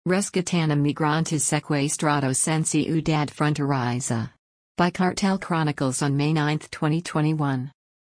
Rescatana migrantes sequestrados en ciudad fronteriza. By Cartel Chronicles on May 9, 2021.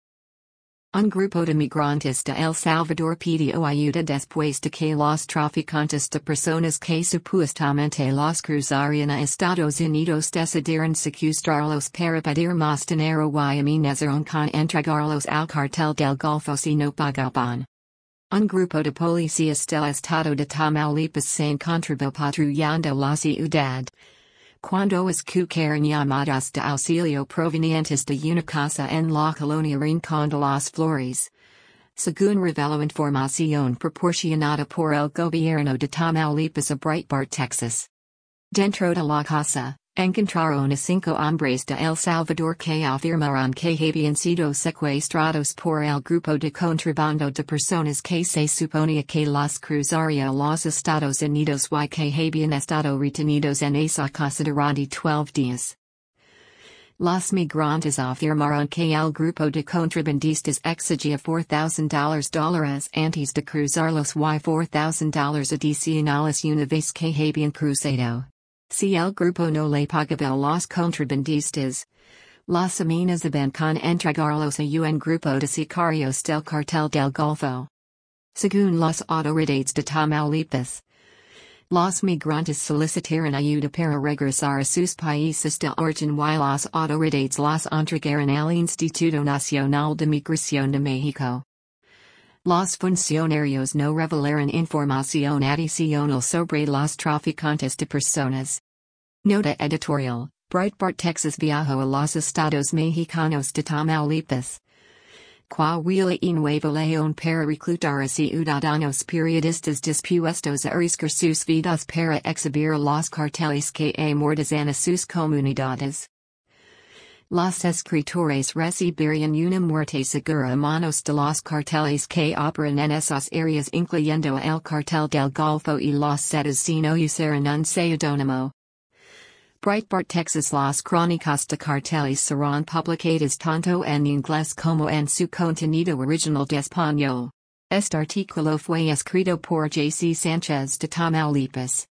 Un grupo de migrantes de El Salvador pidió ayuda después de que los traficantes de personas que supuestamente los cruzarían a Estados Unidos decidieron secuestrarlos para pedir más dinero y amenazaron con entregarlos al cartel del Golfo si no pagaban. Un grupo de policías del estado de Tamaulipas se encontraba patrullando la ciudad cuando escucharon llamadas de auxilio provenientes de una casa en la colonia Rincón de las Flores. Según reveló información proporcionada por el gobierno de Tamaulipas a Breitbart, Texas. Dentro de la casa, encontraron a 5 hombres de El Salvador que afirmaron que habían sido secuestrados por el grupo de contrabando de personas que se suponía que los cruzaría a los Estados Unidos y que habían estado retenidos en esa casa durante 12 días. Los migrantes afirmaron que el grupo de contrabandistas exigía $4,000 antes de cruzarlos y $4,000 adicionales una vez que habían cruzado. Si el grupo no le pagaba a los contrabandistas, las amenazaban con entregarlos a un grupo de sicarios del cartel del Golfo. Según las autoridades de Tamaulipas, los migrantes solicitaron ayuda para regresar a sus países de origen y las autoridades los entregaron al Instituto Nacional de Migración de México. Los funcionarios no revelaron información adicional sobre los traficantes de personas. Nota editorial: Breitbart, Texas viajó a los estados mexicanos de Tamaulipas, Coahuila y Nuevo León para reclutar a ciudadanos periodistas dispuestos a arriesgar sus vidas para exhibir a los carteles que amordazan a sus comunidades. Los escritores recibirían una muerte segura a manos de los carteles que operan en esas áreas, incluyendo el cartel del Golfo y los Zetas, si no usaran un seudónimo. Breitbart, Texas. Las crónicas de carteles serán publicadas tanto en inglés como en su contenido original de español. Este artículo fue escrito por J.C. Sánchez de Tamaulipas.